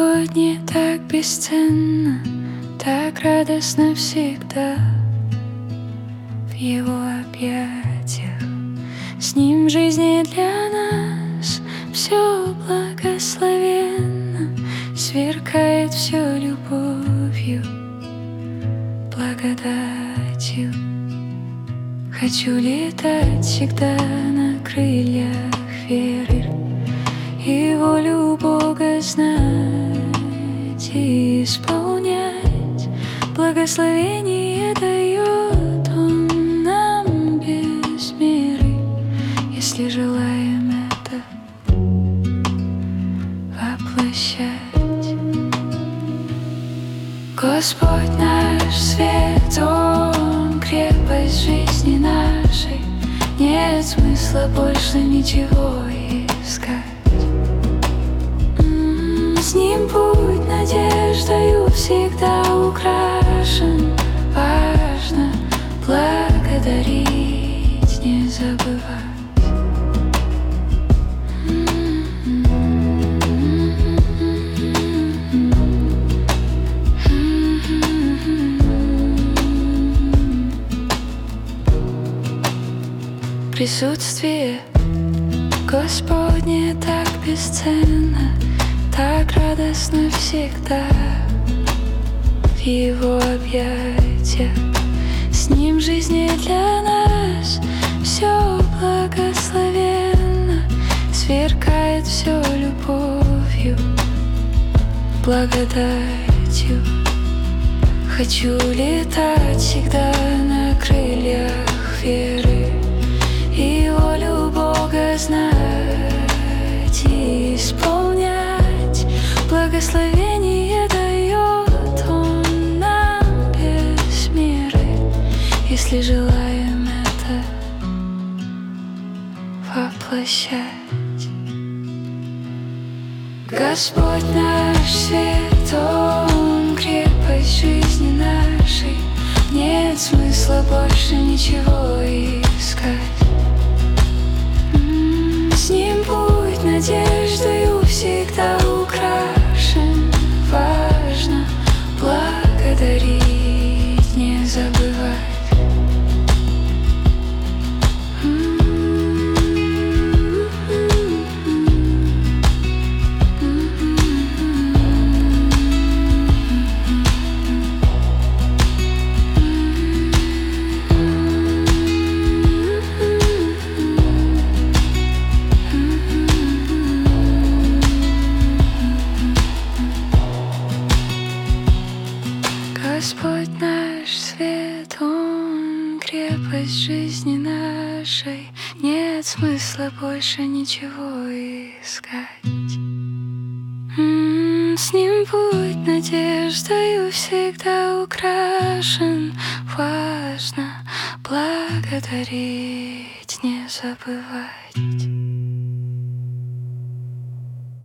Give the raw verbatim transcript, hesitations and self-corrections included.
Господне так бесценно, так радостно всегда в Его объятиях. С Ним в жизни для нас все благословенно, сверкает все любовью, благодатью. Хочу летать всегда на крыльях веры и волю Бога знать и исполнять. Благословение дает Он нам без меры, если желаем это воплощать. Господь наш свет, Он крепость жизни нашей, нет смысла больше ничего искать. С Ним путь надеждою всегда украшен. Важно благодарить, не забывать. Присутствие Господне так бесценно, так радостно всегда в Его объятиях. С Ним в жизни для нас все благословенно, сверкает все любовью, благодатью. Хочу летать всегда на крыльях веры и волю Бога знать и исполнять. Благословение дает Он нам без меры, если желаем это воплощать. Господь наш свет, Он крепость жизни нашей, нет смысла больше ничего искать. С Ним путь надеждою всегда украшен. Важно благодарить, не забывать. Господь наш свет, Он крепость жизни нашей, нет смысла больше ничего искать. М-м, с Ним путь надеждою всегда украшен. Важно благодарить, не забывать.